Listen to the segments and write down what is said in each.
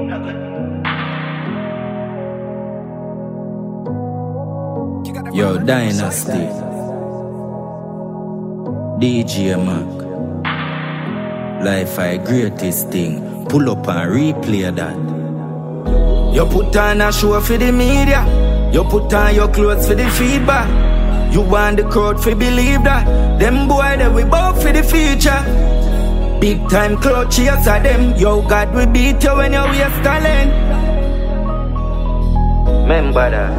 Yo, Dynasty, DJ Mac, Life I greatest thing. Pull up and replay that. You put on a show for the media. You put on your clothes for the feedback. You want the crowd to believe that. Them boy that we both for the future. Big time crowd cheers at them. Yo, God will beat you when you waste talent. Remember that.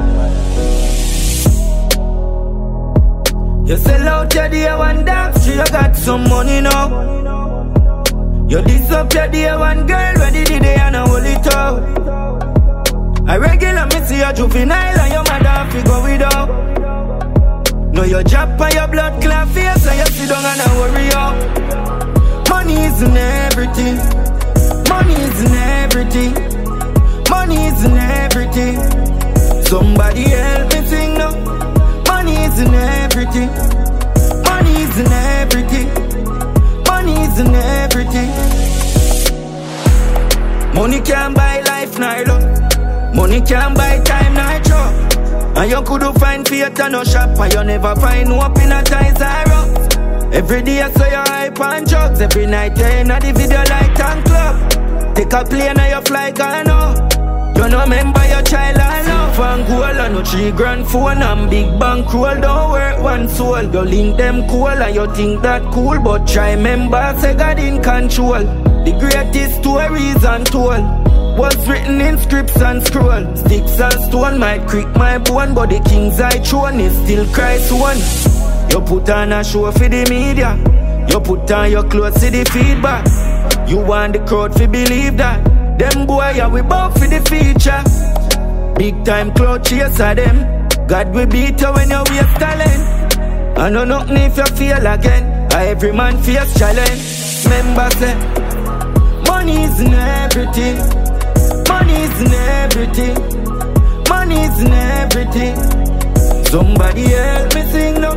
You sell out your day one dance, you got some money now. You diss up your day one girl, ready the day and I hold it out. I regular me see a juvenile and your mother figure without. No, you drop on your blood clot face and you sit down and I worry out. Money isn't everything. Money isn't everything. Money isn't everything. Somebody help me sing now. Money isn't everything. Money isn't everything. Money isn't everything. Money can't buy life, Nilo. Money can't buy time, Nitro. And you couldn't find faith and no shop. And you never find hope in a time zero. Every day I saw you hype on drugs. Every night you in the video like tank club. Take a plane and you fly Ghana. You no remember your child I love and goal and no 3 grand phone and big bank roll. Don't work one soul. You link them cool and you think that cool. But try remember say God in control. The greatest stories untold was written in scripts and scroll. Sticks and stone might creak my bone, but the king's eye throne is still Christ's one. You put on a show for the media. You put on your clothes for the feedback. You want the crowd to believe that. Them boy, yeah, we both for the future. Big time crowd chase at them. God will beat you when you waste talent. I know nothing if you feel again. Every man face challenge. Remember say, money isn't everything. Money isn't everything. Money isn't everything. Somebody help me sing no.